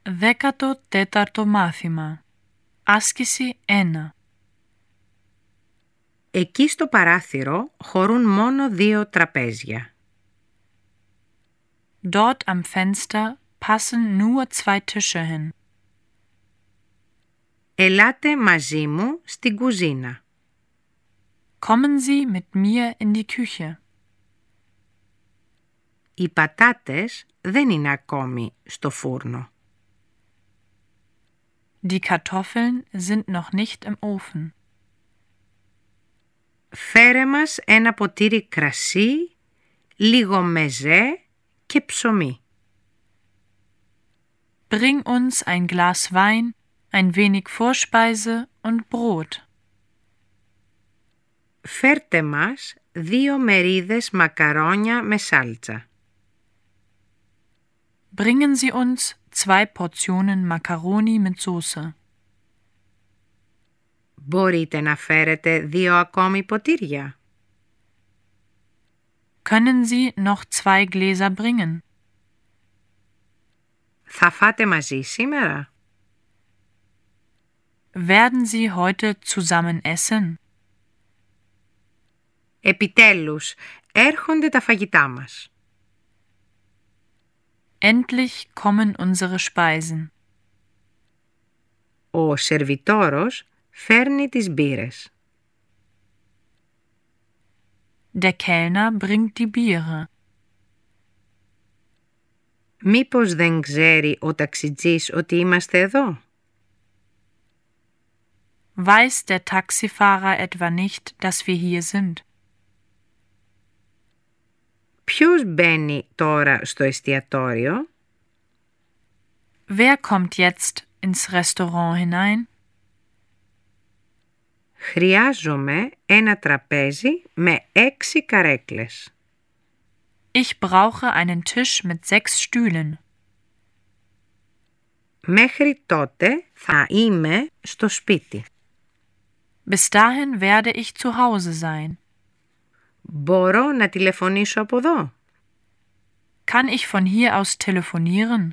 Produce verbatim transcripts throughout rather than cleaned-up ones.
Δέκατο τέταρτο μάθημα. Άσκηση ένα. Εκεί στο παράθυρο χωρούν μόνο δύο τραπέζια. Dort am Fenster passen nur zwei Tische hin. Ελάτε μαζί μου στην κουζίνα. Kommen Sie mit mir in die Küche. Οι πατάτες δεν είναι ακόμη στο φούρνο. Die Kartoffeln sind noch nicht im Ofen. Φέρε μας ένα ποτήρι κρασί, λίγο μεζέ και ψωμί. Bring uns ein Glas Wein, ein wenig Vorspeise und Brot. Φέρτε μας δύο μερίδες μακαρόνια με σάλτσα. Bringen Sie uns zwei Portionen Macaroni mit Soße. Μπορείτε να φέρετε δύο ακόμη ποτήρια. Können Sie noch zwei Gläser bringen? Θα φάτε μαζί σήμερα. Werden Sie heute zusammen essen? Επιτέλους, έρχονται τα φαγητά μας. Endlich kommen unsere Speisen. Ο σερβιτόρος φέρνει τις μπύρες. Der Kellner bringt die Biere. Μήπως δεν ξέρει ο ταξιτζής ότι είμαστε εδώ? Weiß der Taxifahrer etwa nicht, dass wir hier sind? Ποιος μπαίνει τώρα στο εστιατόριο? Wer kommt jetzt ins Restaurant hinein? Χρειάζομαι ένα τραπέζι με έξι καρέκλες. Ich brauche einen Tisch mit sechs Stühlen. Μέχρι τότε θα είμαι στο σπίτι. Bis dahin werde ich zu Hause sein. Μπορώ να τηλεφωνήσω από εδώ? Kann ich von hier aus telefonieren?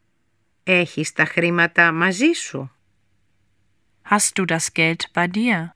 Έχεις τα χρήματα μαζί σου? Hast du das Geld bei dir?